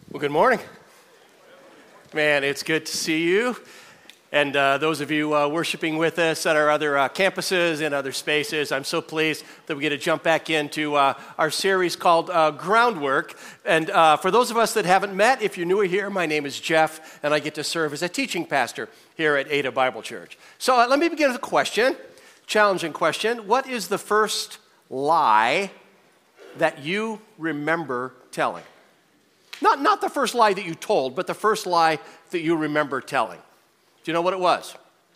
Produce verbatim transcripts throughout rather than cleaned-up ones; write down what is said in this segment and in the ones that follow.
Well, good morning. Man, it's good to see you. And uh, those of you uh, worshiping with us at our other uh, campuses and other spaces, I'm so pleased that we get to jump back into uh, our series called uh, Groundwork. And uh, for those of us that haven't met, if you're newer here, my name is Jeff, and I get to serve as a teaching pastor here at Ada Bible Church. So uh, let me begin with a question, challenging question. What is the first lie that you remember telling? Not, not the first lie that you told, but the first lie that you remember telling. Do you know what it was?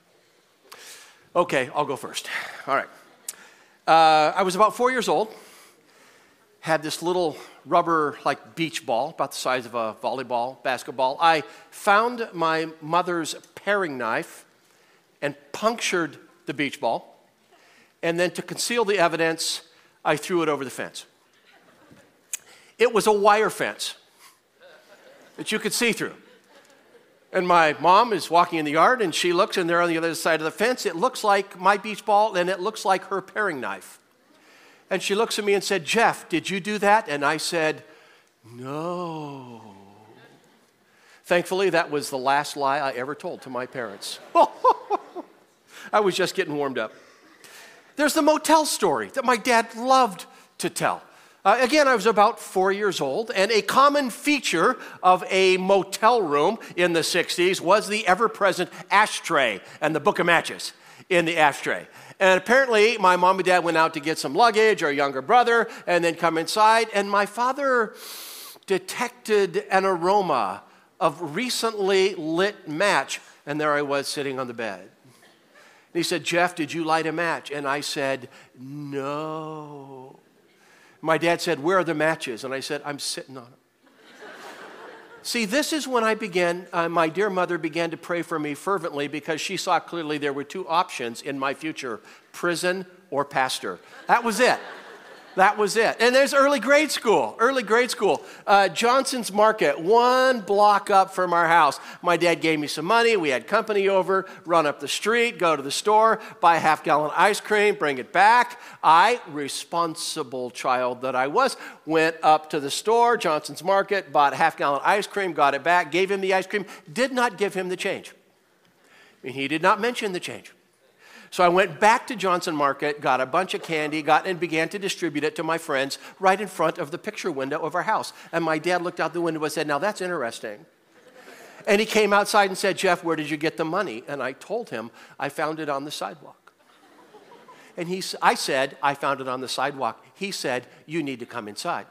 Okay, I'll go first. All right. Uh, I was about four years old, had this little rubber like beach ball, about the size of a volleyball, basketball. I found my mother's paring knife and punctured the beach ball. And then to conceal the evidence, I threw it over the fence. It was a wire fence that you could see through. And my mom is walking in the yard, and she looks, and there on the other side of the fence, it looks like my beach ball, and it looks like her paring knife. And she looks at me and said, "Jeff, did you do that?" And I said, "No." Thankfully, that was the last lie I ever told to my parents. I was just getting warmed up. There's the motel story that my dad loved to tell. Uh, again, I was about four years old, and a common feature of a motel room in the sixties was the ever-present ashtray and the book of matches in the ashtray. And apparently, my mom and dad went out to get some luggage, our younger brother, and then come inside, and my father detected an aroma of recently lit match, and there I was sitting on the bed. And he said, "Jeff, did you light a match?" And I said, "No." My dad said, "Where are the matches?" And I said, "I'm sitting on them." See, this is when I began, uh, my dear mother began to pray for me fervently because she saw clearly there were two options in my future, prison or pastor. That was it. That was it. And there's early grade school, early grade school. Uh, Johnson's Market, one block up from our house. My dad gave me some money. We had company over, run up the street, go to the store, buy a half-gallon ice cream, bring it back. I, responsible child that I was, went up to the store, Johnson's Market, bought a half-gallon ice cream, got it back, gave him the ice cream, did not give him the change. I mean, he did not mention the change. So I went back to Johnson Market, got a bunch of candy, got and began to distribute it to my friends right in front of the picture window of our house. And my dad looked out the window and said, "Now that's interesting." And he came outside and said, "Jeff, where did you get the money?" And I told him, "I found it on the sidewalk." And he, I said, "I found it on the sidewalk." He said, "You need to come inside."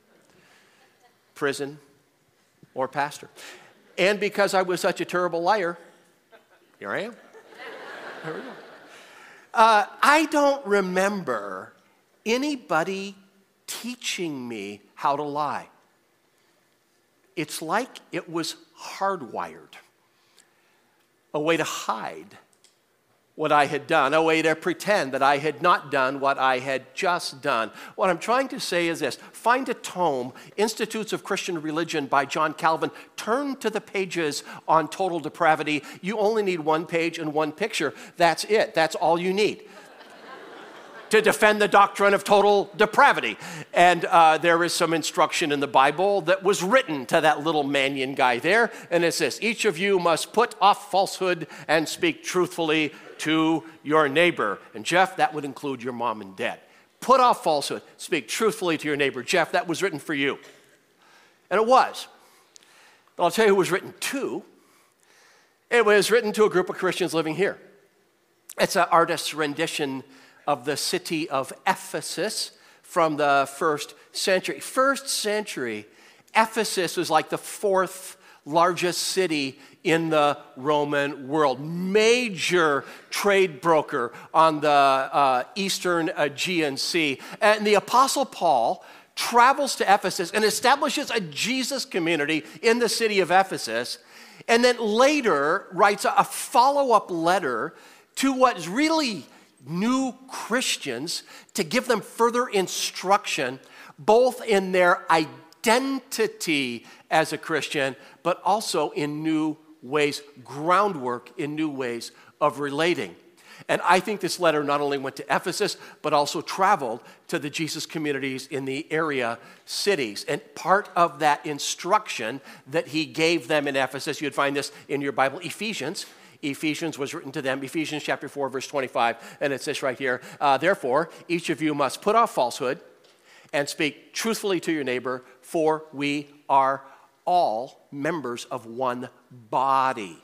Prison or pastor. And because I was such a terrible liar, here I am. Here we go. Uh, I don't remember anybody teaching me how to lie. It's like it was hardwired. A way to hide what I had done, a way to pretend that I had not done what I had just done. What I'm trying to say is this: find a tome, Institutes of Christian Religion by John Calvin. Turn to the pages on total depravity. You only need one page and one picture. That's it. That's all you need to defend the doctrine of total depravity. And uh, there is some instruction in the Bible that was written to that little Mannion guy there. And it says, "Each of you must put off falsehood and speak truthfully to your neighbor." And Jeff, that would include your mom and dad. Put off falsehood, speak truthfully to your neighbor. Jeff, that was written for you. And it was. But I'll tell you who it was written to. It was written to a group of Christians living here. It's an artist's rendition of the city of Ephesus from the first century. First century, Ephesus was like the fourth largest city in the Roman world. Major trade broker on the uh, eastern Aegean Sea. And the Apostle Paul travels to Ephesus and establishes a Jesus community in the city of Ephesus, and then later writes a follow-up letter to what is really new Christians to give them further instruction, both in their identity as a Christian, but also in new ways, groundwork in new ways of relating. And I think this letter not only went to Ephesus, but also traveled to the Jesus communities in the area cities. And part of that instruction that he gave them in Ephesus, you'd find this in your Bible, Ephesians. Ephesians was written to them, Ephesians chapter four, verse twenty-five, and it says right here, uh, therefore, each of you must put off falsehood and speak truthfully to your neighbor, for we are all members of one body.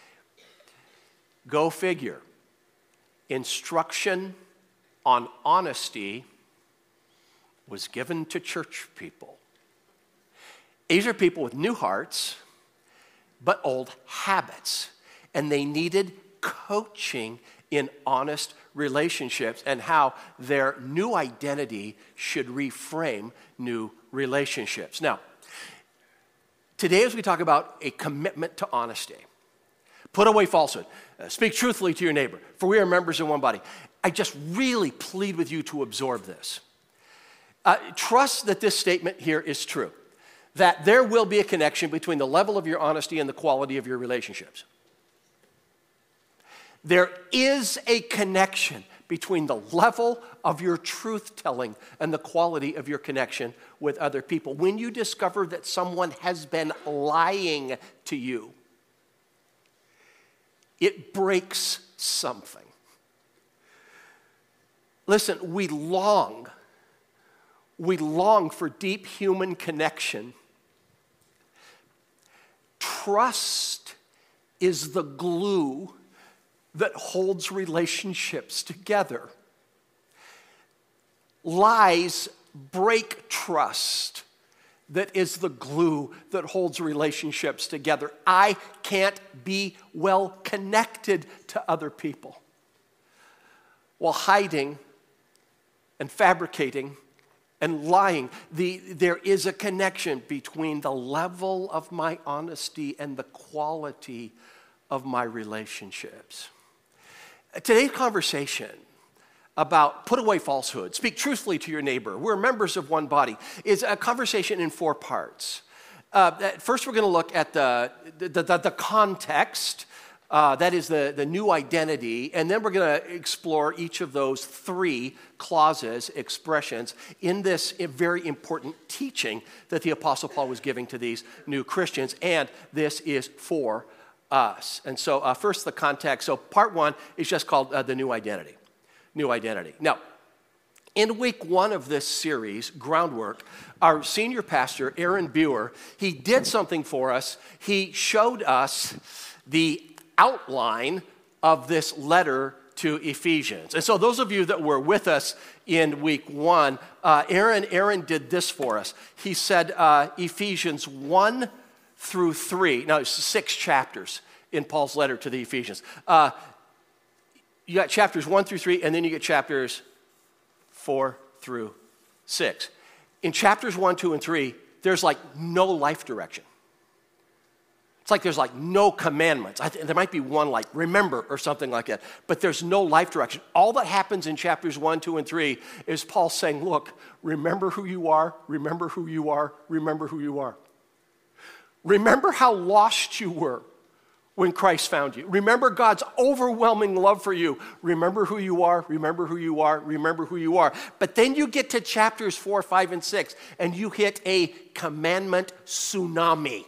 Go figure. Instruction on honesty was given to church people. These are people with new hearts, but old habits. And they needed coaching in honest relationships and how their new identity should reframe new relationships. Now, today as we talk about a commitment to honesty, put away falsehood, uh, speak truthfully to your neighbor, for we are members in one body. I just really plead with you to absorb this. Uh, trust that this statement here is true, that there will be a connection between the level of your honesty and the quality of your relationships. There is a connection between the level of your truth-telling and the quality of your connection with other people. When you discover that someone has been lying to you, it breaks something. Listen, we long, we long for deep human connection. Trust is the glue that holds relationships together. Lies break trust. That is the glue that holds relationships together. I can't be well connected to other people while hiding and fabricating and lying. The, there is a connection between the level of my honesty and the quality of my relationships. Today's conversation about put away falsehood, speak truthfully to your neighbor, we're members of one body, is a conversation in four parts. Uh, first, we're going to look at the, the, the, the context, uh, that is the, the new identity, and then we're going to explore each of those three clauses, expressions, in this very important teaching that the Apostle Paul was giving to these new Christians, and this is for us. And so uh, first, the context. So part one is just called uh, the new identity. New identity. Now, in week one of this series, Groundwork, our senior pastor, Aaron Buer, he did something for us. He showed us the outline of this letter to Ephesians. And so those of you that were with us in week one, uh, Aaron, Aaron did this for us. He said uh, Ephesians one through three. Now, it's six chapters in Paul's letter to the Ephesians. Uh, you got chapters one through three, and then you get chapters four through six. In chapters one, two, and three, there's like no life direction. It's like there's like no commandments. I th- there might be one like remember or something like that, but there's no life direction. All that happens in chapters one, two, and three is Paul saying, look, remember who you are, remember who you are, remember who you are. Remember how lost you were when Christ found you. Remember God's overwhelming love for you. Remember who you are, remember who you are, remember who you are. But then you get to chapters four, five, and six, and you hit a commandment tsunami.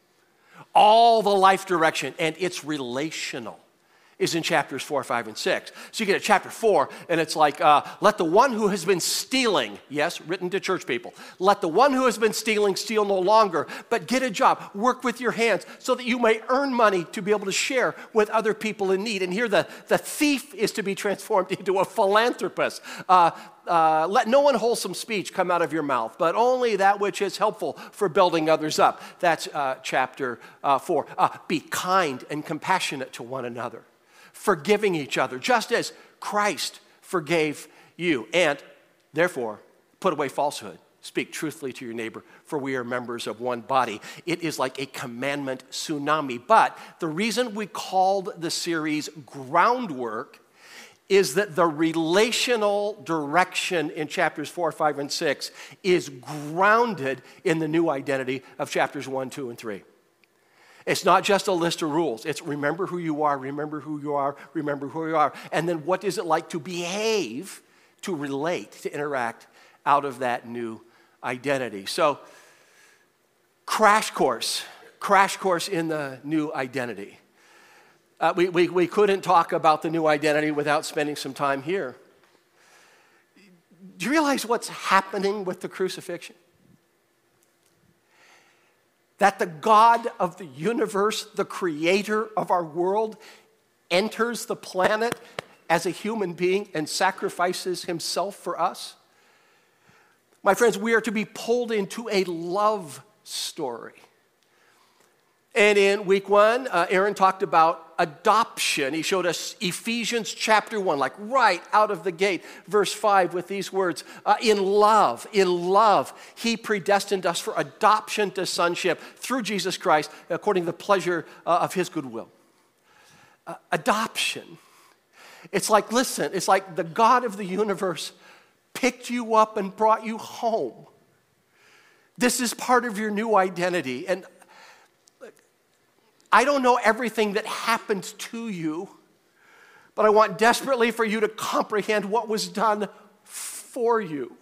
All the life direction, and it's relational, is in chapters four, five, and six. So you get to chapter four, and it's like, uh, let the one who has been stealing, yes, written to church people, let the one who has been stealing steal no longer, but get a job, work with your hands, so that you may earn money to be able to share with other people in need. And here the, the thief is to be transformed into a philanthropist. Uh, Uh, let no unwholesome speech come out of your mouth, but only that which is helpful for building others up. That's uh, chapter uh, four. Uh, be kind and compassionate to one another, forgiving each other, just as Christ forgave you. And therefore, put away falsehood. Speak truthfully to your neighbor, for we are members of one body. It is like a commandment tsunami. But the reason we called the series Groundwork is that the relational direction in chapters four, five, and six is grounded in the new identity of chapters one, two, and three. It's not just a list of rules. It's remember who you are, remember who you are, remember who you are. And then what is it like to behave, to relate, to interact out of that new identity. So, crash course, crash course in the new identity. Uh, we, we, we couldn't talk about the new identity without spending some time here. Do you realize what's happening with the crucifixion? That the God of the universe, the creator of our world, enters the planet as a human being and sacrifices himself for us? My friends, we are to be pulled into a love story. And in week one, uh, Aaron talked about adoption. He showed us Ephesians chapter one, like right out of the gate, verse five, with these words, uh, in love, in love, he predestined us for adoption to sonship through Jesus Christ, according to the pleasure uh, of his goodwill. Uh, adoption. It's like, listen, it's like the God of the universe picked you up and brought you home. This is part of your new identity. And I don't know everything that happened to you, but I want desperately for you to comprehend what was done for you.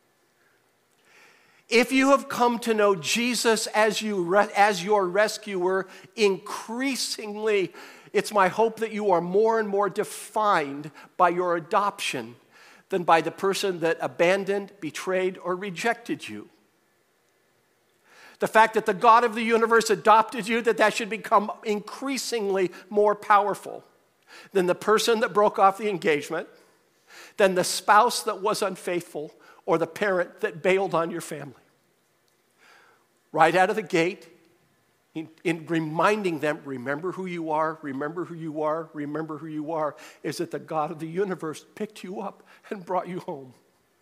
If you have come to know Jesus as, you, as your rescuer, increasingly, it's my hope that you are more and more defined by your adoption than by the person that abandoned, betrayed, or rejected you. The fact that the God of the universe adopted you, that that should become increasingly more powerful than the person that broke off the engagement, than the spouse that was unfaithful, or the parent that bailed on your family. Right out of the gate, in, in reminding them, remember who you are, remember who you are, remember who you are, is that the God of the universe picked you up and brought you home.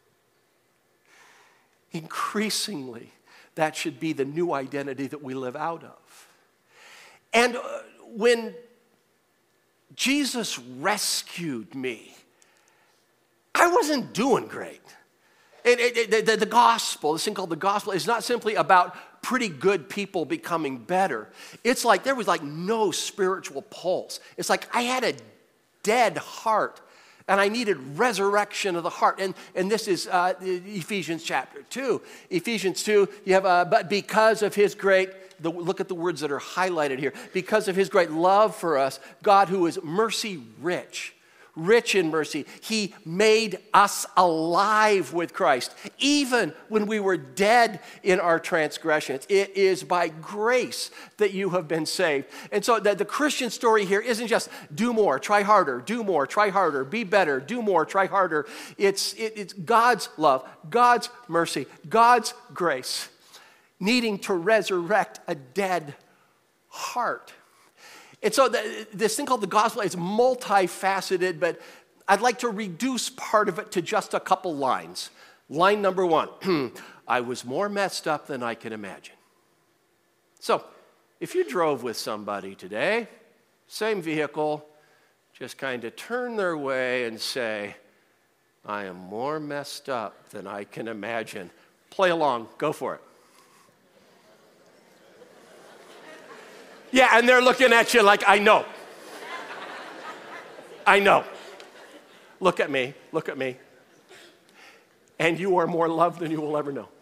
Increasingly, that should be the new identity that we live out of. And uh, when Jesus rescued me, I wasn't doing great. It, it, it, the, the gospel, this thing called the gospel, is not simply about pretty good people becoming better. It's like there was like no spiritual pulse. It's like I had a dead heart. And I needed resurrection of the heart. And, and this is uh, Ephesians chapter two. Ephesians two, you have, uh, but because of his great, the, look at the words that are highlighted here. Because of his great love for us, God who is mercy rich, rich in mercy, he made us alive with Christ, even when we were dead in our transgressions. It is by grace that you have been saved. And so the, the Christian story here isn't just do more, try harder, do more, try harder, be better, do more, try harder. It's, it, it's God's love, God's mercy, God's grace, needing to resurrect a dead heart. And so the, this thing called the gospel is multifaceted, but I'd like to reduce part of it to just a couple lines. Line number one, I was more messed up than I can imagine. So if you drove with somebody today, same vehicle, just kind of turn their way and say, I am more messed up than I can imagine. Play along, go for it. Yeah, and they're looking at you like, I know. I know. Look at me, look at me. And you are more loved than you will ever know.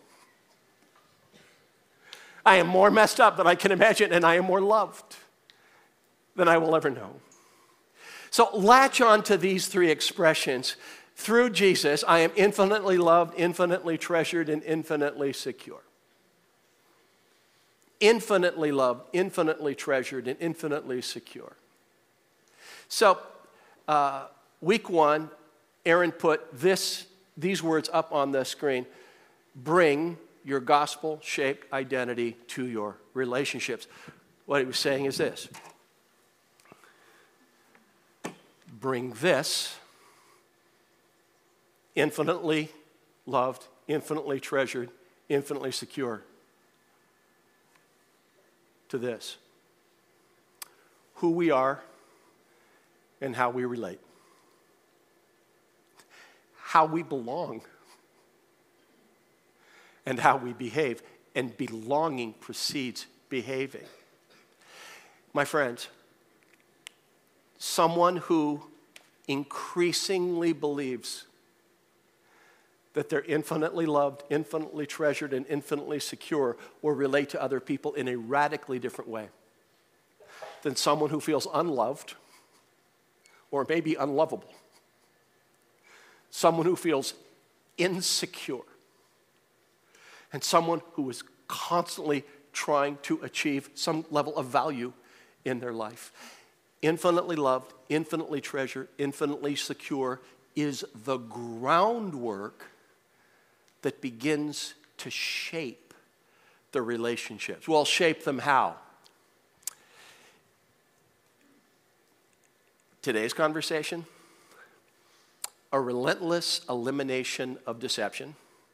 I am more messed up than I can imagine, and I am more loved than I will ever know. So latch on to these three expressions. Through Jesus, I am infinitely loved, infinitely treasured, and infinitely secure. Infinitely loved, infinitely treasured, and infinitely secure. So, uh, week one, Aaron put this, these words up on the screen. Bring your gospel-shaped identity to your relationships. What he was saying is this. Bring this, infinitely loved, infinitely treasured, infinitely secure, to this, who we are and how we relate, how we belong and how we behave, and belonging precedes behaving. my friends, someone who increasingly believes that they're infinitely loved, infinitely treasured, and infinitely secure will relate to other people in a radically different way than someone who feels unloved or maybe unlovable. Someone who feels insecure. And someone who is constantly trying to achieve some level of value in their life. Infinitely loved, infinitely treasured, infinitely secure is the groundwork that begins to shape the relationships. Well, shape them how? Today's conversation, a relentless elimination of deception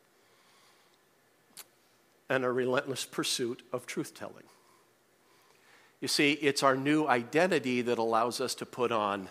and a relentless pursuit of truth-telling. You see, it's our new identity that allows us to put on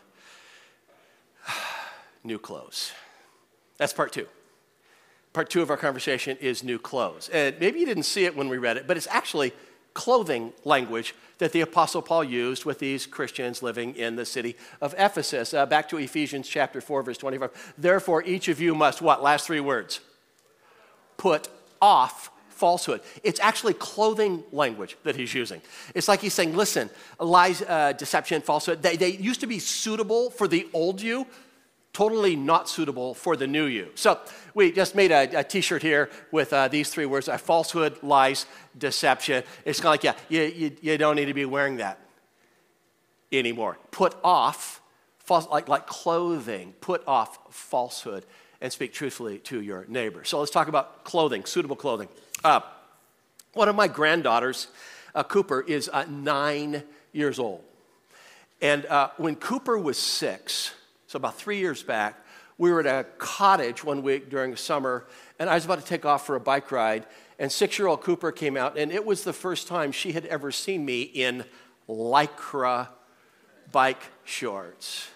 new clothes. That's part two. Part two of our conversation is new clothes. And maybe you didn't see it when we read it, but it's actually clothing language that the Apostle Paul used with these Christians living in the city of Ephesus. Uh, back to Ephesians chapter four, verse twenty-five. Therefore, each of you must, what? Last three words. Put off falsehood. It's actually clothing language that he's using. It's like he's saying, listen, lies, uh, deception, falsehood, they, they used to be suitable for the old you, totally not suitable for the new you. So we just made a, a t-shirt here with uh, these three words, uh, falsehood, lies, deception. It's kind of like, yeah, you, you, you don't need to be wearing that anymore. Put off, false, like, like clothing, put off falsehood and speak truthfully to your neighbor. So let's talk about clothing, suitable clothing. Uh, one of my granddaughters, uh, Cooper, is uh, nine years old. And uh, when Cooper was six, so about three years back, we were at a cottage one week during the summer, and I was about to take off for a bike ride, and six-year-old Cooper came out, and it was the first time she had ever seen me in Lycra bike shorts.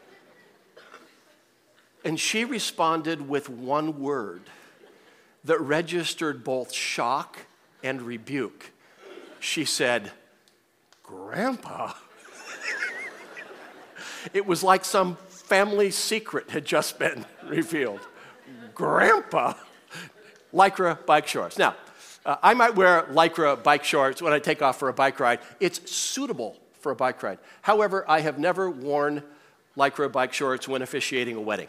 And she responded with one word that registered both shock and rebuke. She said, "Grandpa." It was like some family secret had just been revealed. Grandpa. Lycra bike shorts. Now, uh, I might wear Lycra bike shorts when I take off for a bike ride. It's suitable for a bike ride. However, I have never worn Lycra bike shorts when officiating a wedding.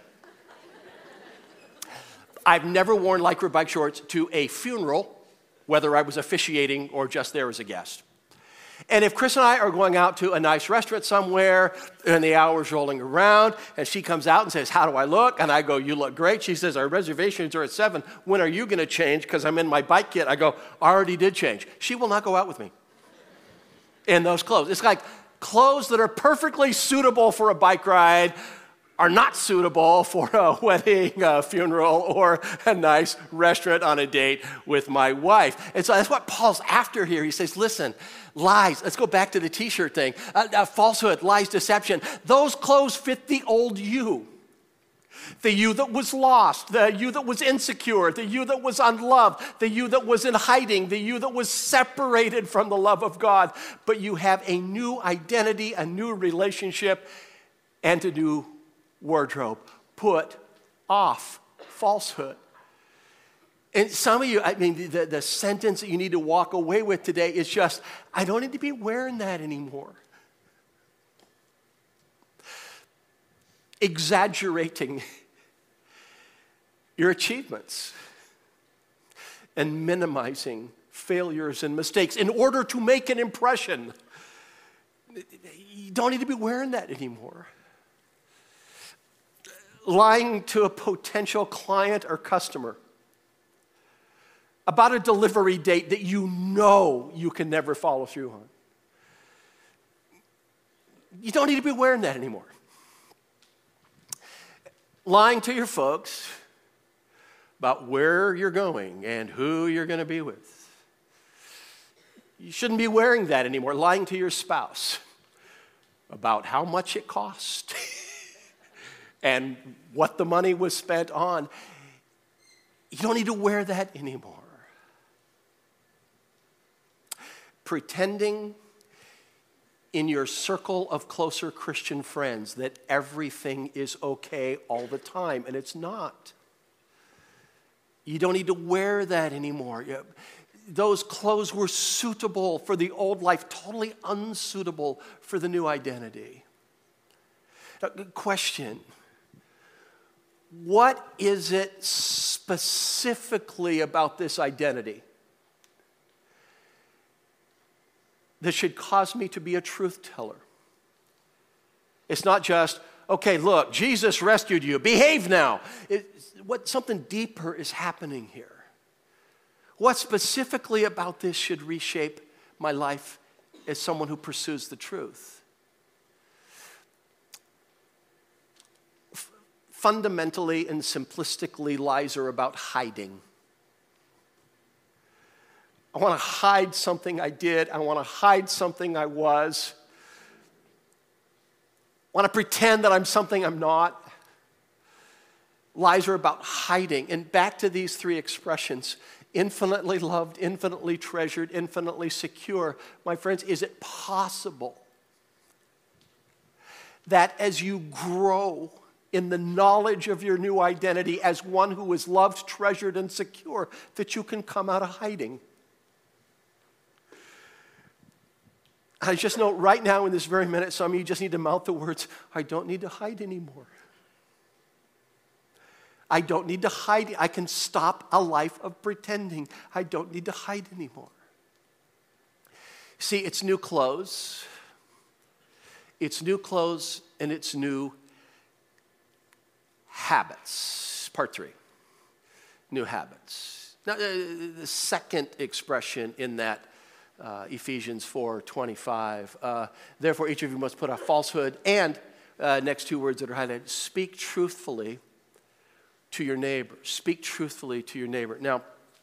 I've never worn Lycra bike shorts to a funeral, whether I was officiating or just there as a guest. And if Chris and I are going out to a nice restaurant somewhere, and the hour's rolling around, and she comes out and says, "How do I look?" And I go, "You look great." She says, "Our reservations are at seven. When are you going to change? Because I'm in my bike kit." I go, "I already did change." She will not go out with me in those clothes. It's like clothes that are perfectly suitable for a bike ride are not suitable for a wedding, a funeral, or a nice restaurant on a date with my wife. And so that's what Paul's after here. He says, listen, lies. Let's go back to the t-shirt thing. Uh, uh, falsehood, lies, deception. Those clothes fit the old you. The you that was lost, the you that was insecure, the you that was unloved, the you that was in hiding, the you that was separated from the love of God. But you have a new identity, a new relationship, and a new wardrobe. Put off falsehood. And some of you, I mean, the, the sentence that you need to walk away with today is just, I don't need to be wearing that anymore. Exaggerating your achievements and minimizing failures and mistakes in order to make an impression. You don't need to be wearing that anymore. Lying to a potential client or customer about a delivery date that you know you can never follow through on. You don't need to be wearing that anymore. Lying to your folks about where you're going and who you're going to be with. You shouldn't be wearing that anymore. Lying to your spouse about how much it cost and what the money was spent on. You don't need to wear that anymore. Pretending in your circle of closer Christian friends that everything is okay all the time, and it's not. You don't need to wear that anymore. Those clothes were suitable for the old life, totally unsuitable for the new identity. Now, good question. What is it specifically about this identity that should cause me to be a truth teller? It's not just, okay, look, Jesus rescued you. Behave now. It, what something deeper is happening here. What specifically about this should reshape my life as someone who pursues the truth? F- fundamentally and simplistically, lies are about hiding. I want to hide something I did. I want to hide something I was. I want to pretend that I'm something I'm not. Lies are about hiding. And back to these three expressions: infinitely loved, infinitely treasured, infinitely secure. My friends, is it possible that as you grow in the knowledge of your new identity as one who is loved, treasured, and secure, that you can come out of hiding? I just know right now in this very minute, some of you just need to mouth the words, I don't need to hide anymore. I don't need to hide. I can stop a life of pretending. I don't need to hide anymore. See, it's new clothes. It's new clothes and it's new habits. Part three, new habits. Now, the second expression in that Uh, Ephesians four twenty-five. Uh, Therefore, each of you must put off falsehood, and uh, next two words that are highlighted: speak truthfully to your neighbor. Speak truthfully to your neighbor. Now,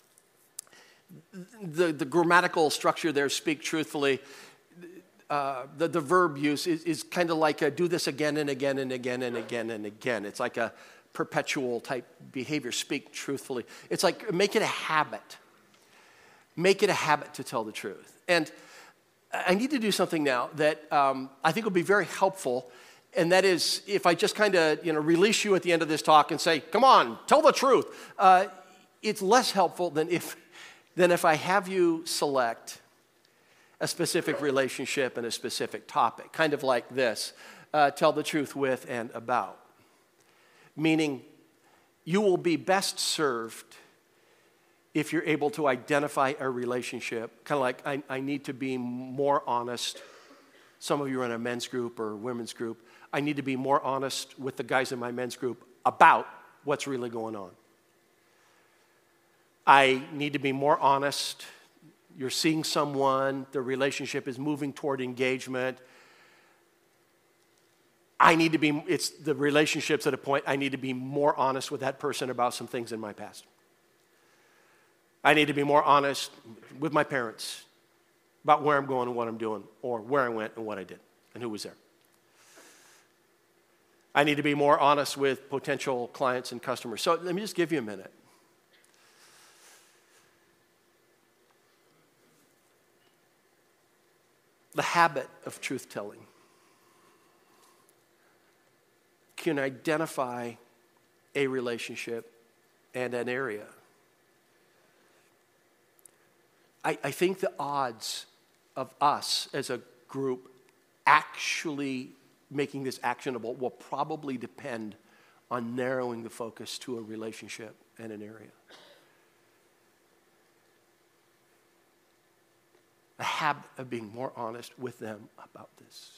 the, the grammatical structure there, speak truthfully, uh, the, the verb use is, is kind of like a, do this again and again and again and again and again. It's like a perpetual type behavior. Speak truthfully. It's like make it a habit. Make it a habit to tell the truth. And I need to do something now that um, I think will be very helpful, and that is if I just kind of you know release you at the end of this talk and say, come on, tell the truth. Uh, it's less helpful than if, than if I have you select a specific relationship and a specific topic, kind of like this, uh, tell the truth with and about. Meaning, you will be best served if you're able to identify a relationship, kind of like I, I need to be more honest. Some of you are in a men's group or women's group. I need to be more honest with the guys in my men's group about what's really going on. I need to be more honest. You're seeing someone, the relationship is moving toward engagement. I need to be, it's the relationship's at a point, I need to be more honest with that person about some things in my past. I need to be more honest with my parents about where I'm going and what I'm doing, or where I went and what I did and who was there. I need to be more honest with potential clients and customers. So let me just give you a minute. The habit of truth-telling can identify a relationship and an area. I, I think the odds of us as a group actually making this actionable will probably depend on narrowing the focus to a relationship and an area. A habit of being more honest with them about this.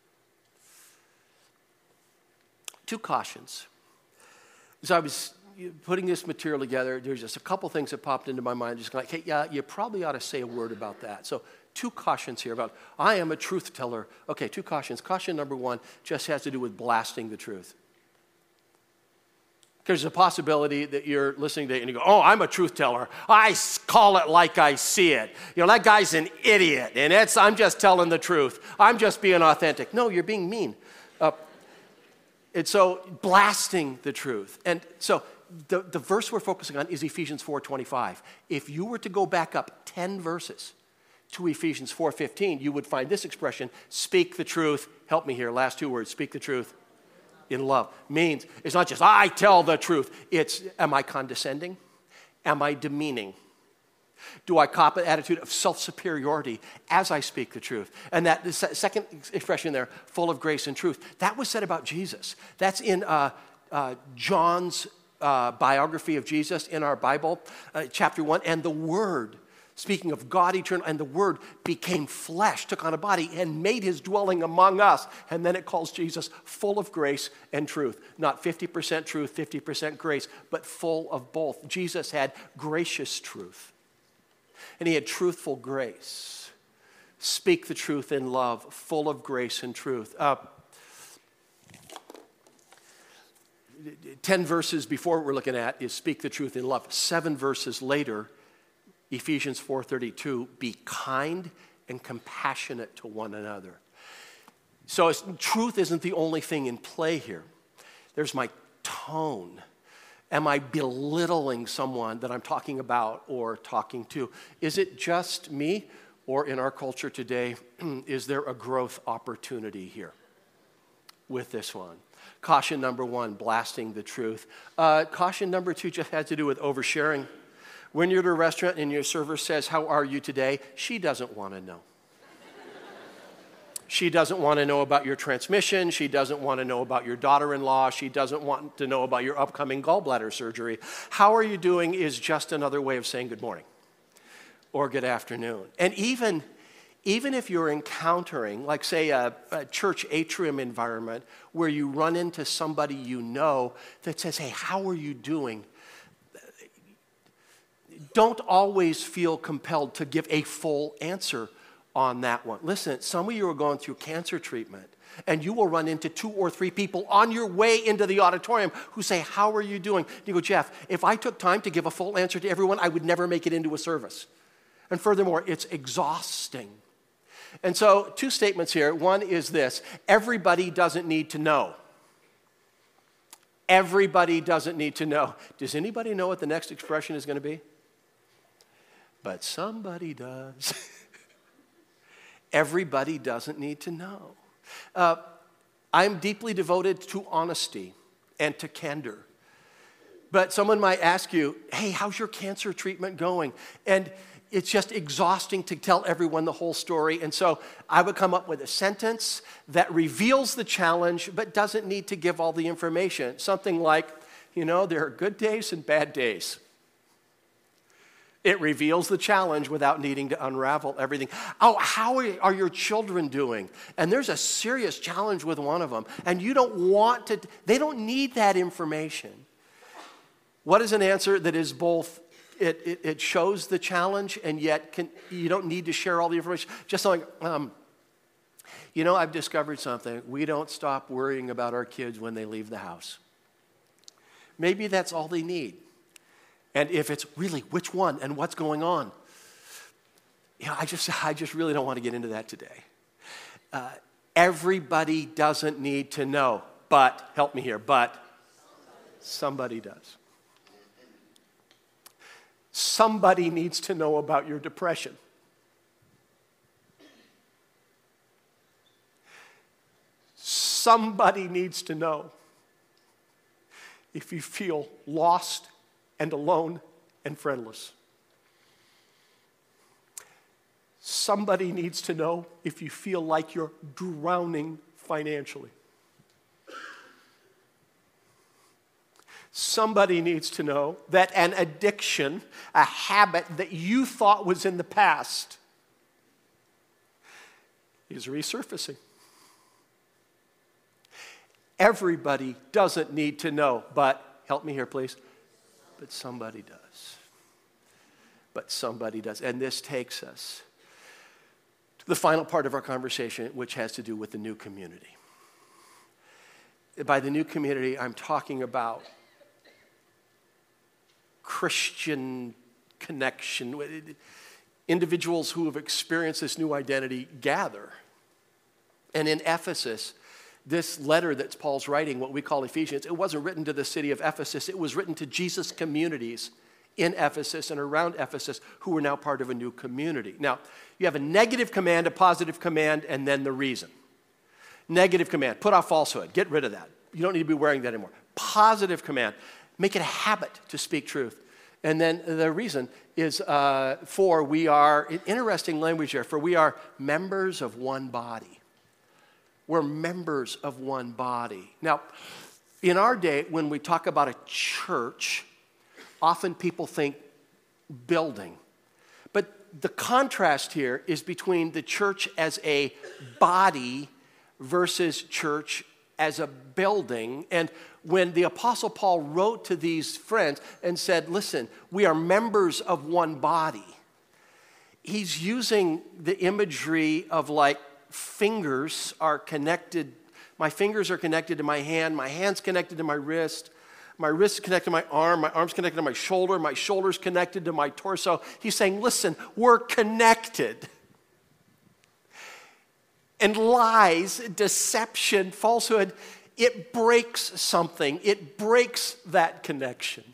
Two cautions. As I was putting this material together, there's just a couple things that popped into my mind. Just like, hey, yeah, you probably ought to say a word about that. So two cautions here about, I am a truth teller. Okay, two cautions. Caution number one just has to do with blasting the truth. There's a possibility that you're listening to it and you go, oh, I'm a truth teller. I call it like I see it. You know, that guy's an idiot, and it's, I'm just telling the truth. I'm just being authentic. No, you're being mean. Uh, and so blasting the truth. And so the, the verse we're focusing on is Ephesians four twenty-five. If you were to go back up ten verses, to Ephesians four fifteen, you would find this expression, speak the truth. Help me here, last two words, speak the truth in love. Means it's not just I tell the truth. It's, am I condescending? Am I demeaning? Do I cop an attitude of self-superiority as I speak the truth? And that the second expression there, full of grace and truth, that was said about Jesus. That's in uh, uh, John's uh, biography of Jesus in our Bible, uh, chapter one. And the Word, speaking of God eternal, and the Word became flesh, took on a body, and made his dwelling among us. And then it calls Jesus full of grace and truth. Not fifty percent truth, fifty percent grace, but full of both. Jesus had gracious truth. And he had truthful grace. Speak the truth in love, full of grace and truth. Uh, ten verses before what we're looking at is speak the truth in love. Seven verses later, Ephesians four thirty-two, be kind and compassionate to one another. So it's, truth isn't the only thing in play here. There's my tone. Am I belittling someone that I'm talking about or talking to? Is it just me? Or in our culture today, is there a growth opportunity here with this one? Caution number one, blasting the truth. Uh, caution number two just had to do with oversharing. When you're at a restaurant and your server says, how are you today? She doesn't want to know. She doesn't want to know about your transmission. She doesn't want to know about your daughter-in-law. She doesn't want to know about your upcoming gallbladder surgery. How are you doing is just another way of saying good morning or good afternoon. And even, even if you're encountering, like say a, a church atrium environment where you run into somebody you know that says, hey, how are you doing? Don't always feel compelled to give a full answer on that one. Listen, some of you are going through cancer treatment, and you will run into two or three people on your way into the auditorium who say, how are you doing? And you go, Jeff, if I took time to give a full answer to everyone, I would never make it into a service. And furthermore, it's exhausting. And so two statements here. One is this, everybody doesn't need to know. Everybody doesn't need to know. Does anybody know what the next expression is going to be? But somebody does. Everybody doesn't need to know. Uh, I'm deeply devoted to honesty and to candor. But someone might ask you, hey, how's your cancer treatment going? And it's just exhausting to tell everyone the whole story. And so I would come up with a sentence that reveals the challenge but doesn't need to give all the information. Something like, you know, there are good days and bad days. It reveals the challenge without needing to unravel everything. Oh, how are your children doing? And there's a serious challenge with one of them. And you don't want to, they don't need that information. What is an answer that is both, it, it, it shows the challenge and yet can, you don't need to share all the information. Just like, um, you know, I've discovered something. We don't stop worrying about our kids when they leave the house. Maybe that's all they need. And if it's really which one and what's going on, you know, I just, I just really don't want to get into that today. Uh, everybody doesn't need to know, but, help me here, but somebody does. Somebody needs to know about your depression. Somebody needs to know if you feel lost and alone and friendless. Somebody needs to know if you feel like you're drowning financially. Somebody needs to know that an addiction, a habit that you thought was in the past, is resurfacing. Everybody doesn't need to know, but help me here, please. But somebody does. But somebody does. And this takes us to the final part of our conversation, which has to do with the new community. By the new community, I'm talking about Christian connection. Individuals who have experienced this new identity gather. And in Ephesus, this letter that Paul's writing, what we call Ephesians, it wasn't written to the city of Ephesus. It was written to Jesus' communities in Ephesus and around Ephesus who were now part of a new community. Now, you have a negative command, a positive command, and then the reason. Negative command, put off falsehood, get rid of that. You don't need to be wearing that anymore. Positive command, make it a habit to speak truth. And then the reason is uh, for we are, interesting language here, for we are members of one body. We're members of one body. Now, in our day, when we talk about a church, often people think building. But the contrast here is between the church as a body versus church as a building. And when the Apostle Paul wrote to these friends and said, listen, we are members of one body, he's using the imagery of like fingers are connected. My fingers are connected to my hand. My hand's connected to my wrist. My wrist is connected to my arm. My arm's connected to my shoulder. My shoulder's connected to my torso. He's saying, listen, we're connected. And lies, deception, falsehood, it breaks something. It breaks that connection.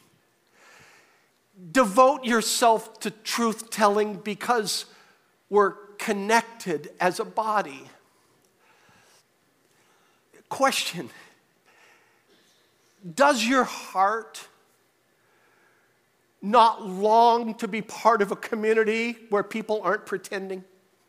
Devote yourself to truth-telling because we're connected as a body. Question, does your heart not long to be part of a community where people aren't pretending?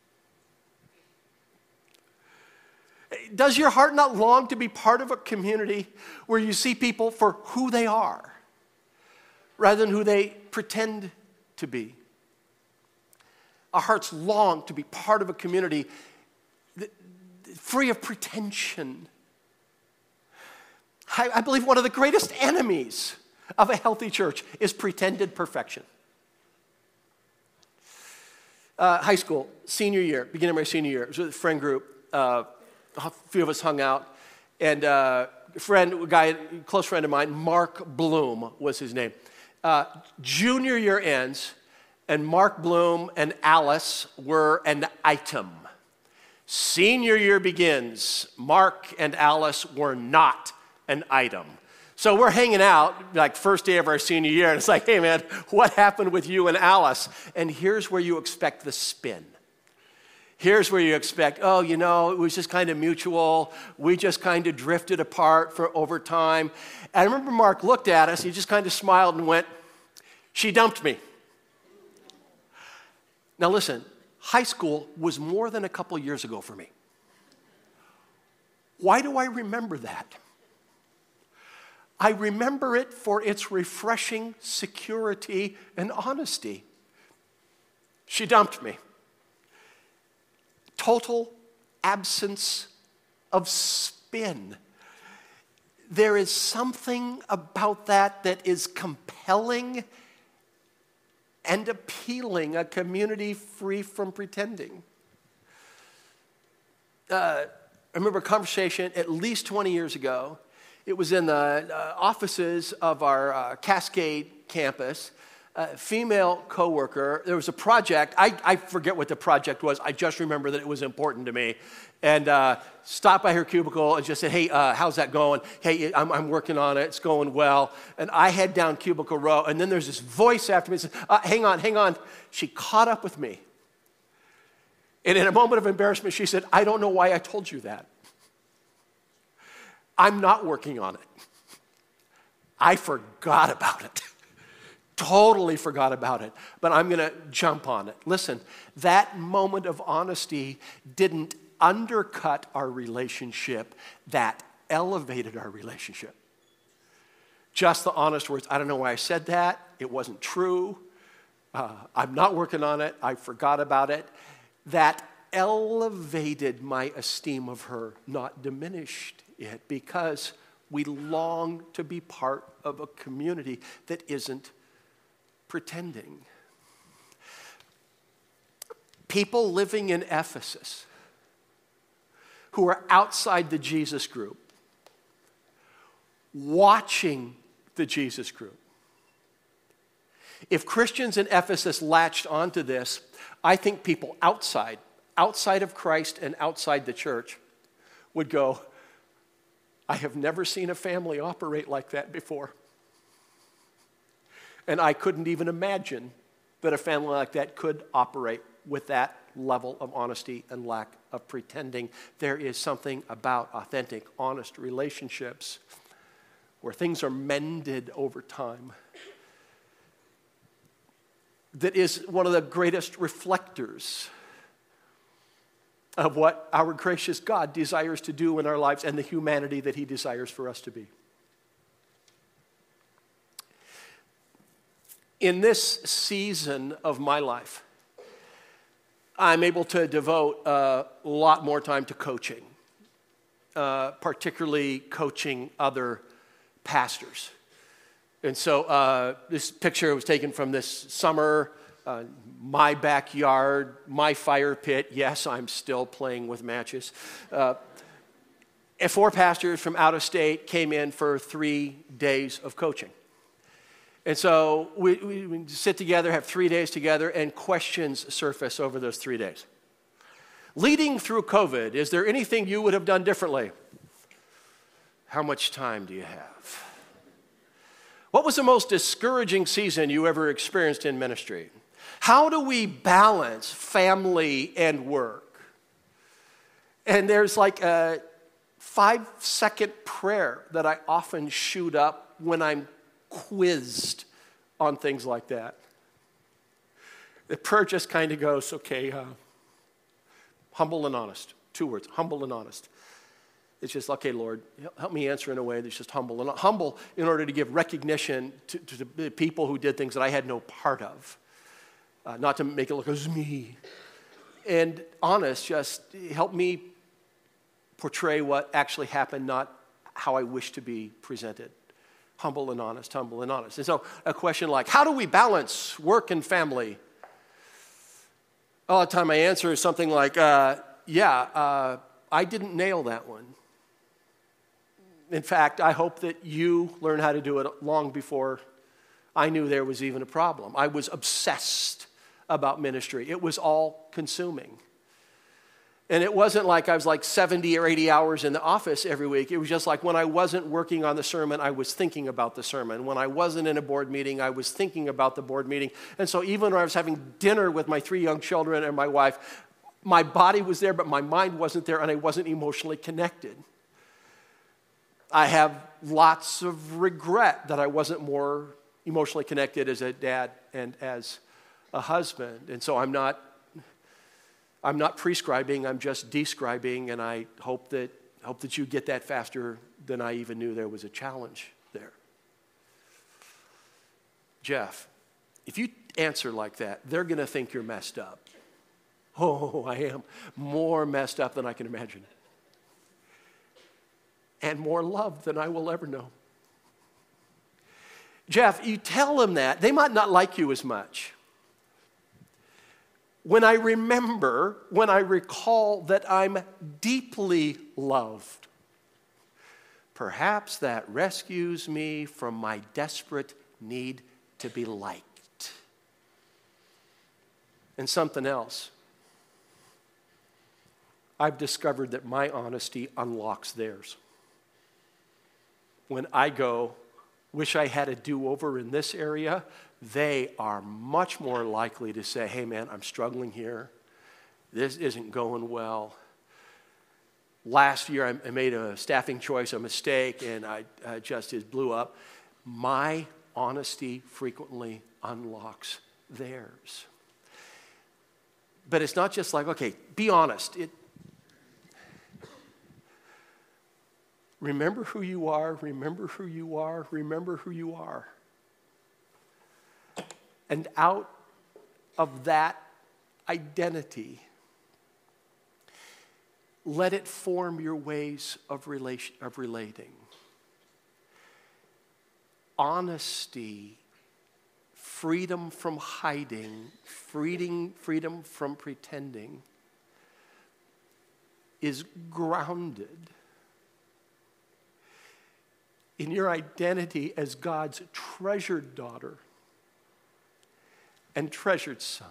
Does your heart not long to be part of a community where you see people for who they are rather than who they pretend to be? Our hearts long to be part of a community that, free of pretension. I, I believe one of the greatest enemies of a healthy church is pretended perfection. Uh, high school, senior year, beginning of my senior year, it was with a friend group. Uh, a few of us hung out, and uh, a friend, a guy, a close friend of mine, Mark Bloom was his name. Uh, junior year ends, and Mark Bloom and Alice were an item. Senior year begins. Mark and Alice were not an item. So we're hanging out, like first day of our senior year, and it's like, hey man, what happened with you and Alice? And here's where you expect the spin. Here's where you expect, oh, you know, it was just kind of mutual. We just kind of drifted apart for over time. And I remember Mark looked at us, he just kind of smiled and went, she dumped me. Now listen, high school was more than a couple years ago for me. Why do I remember that? I remember it for its refreshing security and honesty. She dumped me. Total absence of spin. There is something about that that is compelling and appealing, a community free from pretending. Uh, I remember a conversation at least twenty years ago. It was in the uh, offices of our uh, Cascade campus. A female coworker, there was a project. I, I forget what the project was. I just remember that it was important to me. And uh, stopped by her cubicle and just said, hey, uh, how's that going? Hey, I'm, I'm working on it. It's going well. And I head down cubicle row, and then there's this voice after me that says, uh, hang on, hang on. She caught up with me. And in a moment of embarrassment, she said, I don't know why I told you that. I'm not working on it. I forgot about it. Totally forgot about it, but I'm going to jump on it. Listen, that moment of honesty didn't undercut our relationship, that elevated our relationship. Just the honest words, I don't know why I said that. It wasn't true. Uh, I'm not working on it. I forgot about it. That elevated my esteem of her, not diminished it, because we long to be part of a community that isn't pretending. People living in Ephesus who are outside the Jesus group, watching the Jesus group. If Christians in Ephesus latched onto this, I think people outside, outside of Christ and outside the church would go, I have never seen a family operate like that before. And I couldn't even imagine that a family like that could operate with that level of honesty and lack of pretending. There is something about authentic, honest relationships where things are mended over time that is one of the greatest reflectors of what our gracious God desires to do in our lives and the humanity that he desires for us to be. In this season of my life, I'm able to devote a lot more time to coaching, uh, particularly coaching other pastors. And so uh, this picture was taken from this summer, uh, my backyard, my fire pit. Yes, I'm still playing with matches. Uh, and four pastors from out of state came in for three days of coaching. And so we, we, we sit together, have three days together, and questions surface over those three days. Leading through COVID, is there anything you would have done differently? How much time do you have? What was the most discouraging season you ever experienced in ministry? How do we balance family and work? And there's like a five-second prayer that I often shoot up when I'm quizzed on things like that. The prayer just kind of goes, okay, uh, humble and honest. Two words, humble and honest. It's just, okay, Lord, help me answer in a way that's just humble. And humble in order to give recognition to, to the people who did things that I had no part of. Uh, not to make it look as me. And honest, just help me portray what actually happened, not how I wish to be presented. Humble and honest, humble and honest. And so a question like, how do we balance work and family? A lot of time my answer is something like, uh, yeah, uh, I didn't nail that one. In fact, I hope that you learn how to do it long before I knew there was even a problem. I was obsessed about ministry. It was all consuming. And it wasn't like I was like seventy or eighty hours in the office every week. It was just like when I wasn't working on the sermon, I was thinking about the sermon. When I wasn't in a board meeting, I was thinking about the board meeting. And so even when I was having dinner with my three young children and my wife, my body was there, but my mind wasn't there, and I wasn't emotionally connected. I have lots of regret that I wasn't more emotionally connected as a dad and as a husband. And so I'm not I'm not prescribing, I'm just describing, and I hope that hope that you get that faster than I even knew there was a challenge there. Jeff, if you answer like that, they're going to think you're messed up. Oh, I am more messed up than I can imagine. And more loved than I will ever know. Jeff, you tell them that, they might not like you as much. When I remember, when I recall that I'm deeply loved, perhaps that rescues me from my desperate need to be liked. And something else. I've discovered that my honesty unlocks theirs. When I go, wish I had a do-over in this area, they are much more likely to say, hey man, I'm struggling here. This isn't going well. Last year I made a staffing choice, a mistake, and I uh, just it blew up. My honesty frequently unlocks theirs. But it's not just like, okay, be honest. It, Remember who you are, remember who you are, remember who you are. And out of that identity, let it form your ways of relation, of relating. Honesty, freedom from hiding, freedom, freedom from pretending is grounded in your identity as God's treasured daughter and treasured son.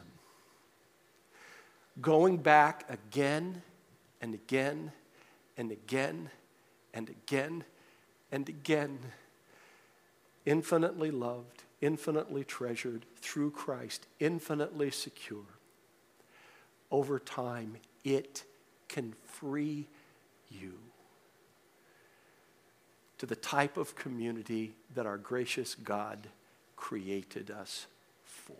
Going back again and again and again and again and again. Infinitely loved, infinitely treasured through Christ, infinitely secure. Over time, it can free you to the type of community that our gracious God created us for.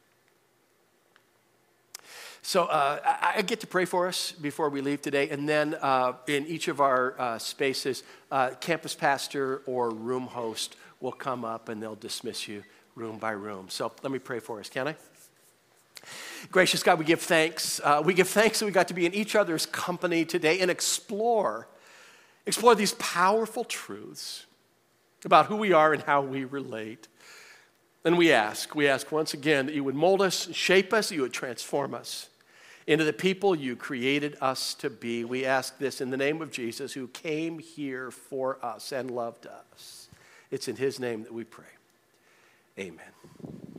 So uh, I, I get to pray for us before we leave today, and then uh, in each of our uh, spaces, uh, campus pastor or room host will come up and they'll dismiss you room by room. So let me pray for us, can I? Gracious God, we give thanks. Uh, we give thanks that we got to be in each other's company today and explore, explore these powerful truths about who we are and how we relate. And we ask, we ask once again that you would mold us, shape us, that you would transform us into the people you created us to be. We ask this in the name of Jesus, who came here for us and loved us. It's in his name that we pray. Amen.